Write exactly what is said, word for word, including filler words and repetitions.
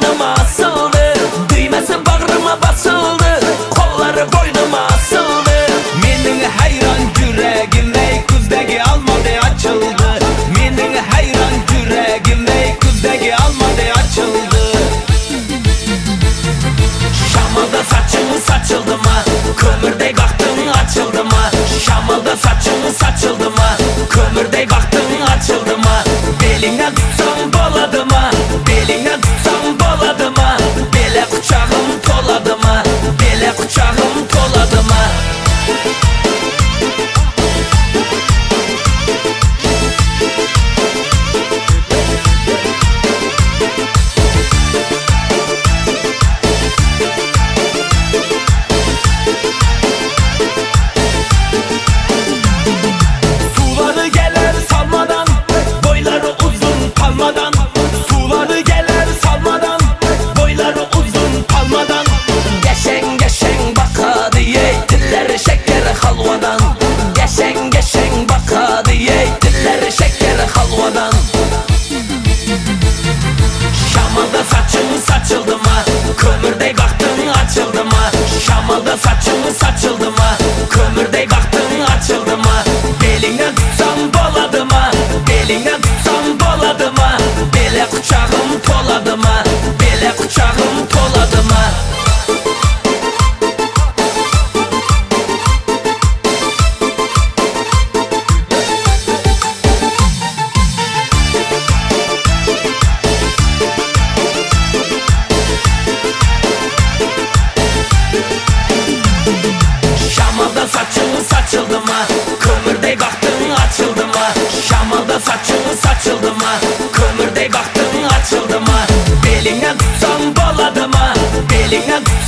boynuma asıldı. Düymesi bağrıma basıldı. Kolları boynuma asıldı. Menin hayran yüreğim ey kuzdagi almadı açıldı. Menin hayran yüreğim ey kuzdagi almadı açıldı. Şamalda saçımı saçıldı mı? Kömürde baktın açıldı mı? Şamalda saçımı saçıldı mı? Kömürde baktın açıldı mı? Beline tutsam boladı mı? Beline tutsam boladı mı? Bele kucağım toladı mı? Bele kucağım toladı mı? Suları gelir salmadan, boyları uzun palmadan. Suları gelir salmadan, boyları uzun palmadan. Geçen geçen bakadı ye, dilleri şeker halvadan. Geçen geçen bakadı ye, dilleri şeker halvadan. Şamalda saçımı saçıldı mı? Kömürde baktın açıldı mı? Şamalda saçımı saçıldı mı? Kömürde baktın açıldı mı? Beline tutsam boladı mı? Beline tutsam boladı mı? Bele kucağım toladı mı? Bele kucağım toladı mı? Şamalda saçımı saçıldı mı? Kömürde baktın açıldı mı? Şamalda saçımı saçıldı mı? Kömürde baktın açıldı mı? Beline tutsam boladı mı? Beline tutsam